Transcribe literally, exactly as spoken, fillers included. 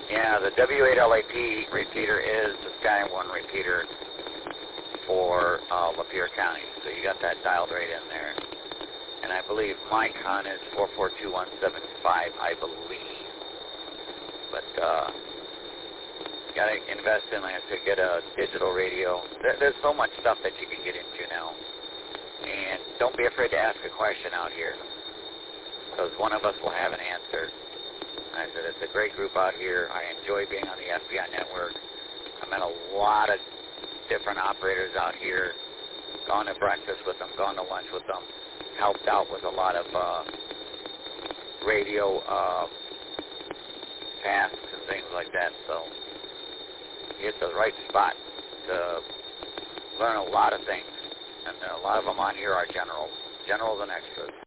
Yeah, the W eight L A P repeater is the Sky one repeater for uh, Lapeer County. So you got that dialed right in there. And I believe my con is four four two one seven five, I believe. But uh, you got to invest in, like I said, get a digital radio. There, there's so much stuff that you can get into now. And don't be afraid to ask a question out here, because one of us will have an answer. I said, it's a great group out here. I enjoy being on the F B I network. I met a lot of different operators out here, gone to breakfast with them, gone to lunch with them, helped out with a lot of uh, radio uh, tasks and things like that. So it's the right spot to learn a lot of things. And a lot of them on here are generals, generals and extras.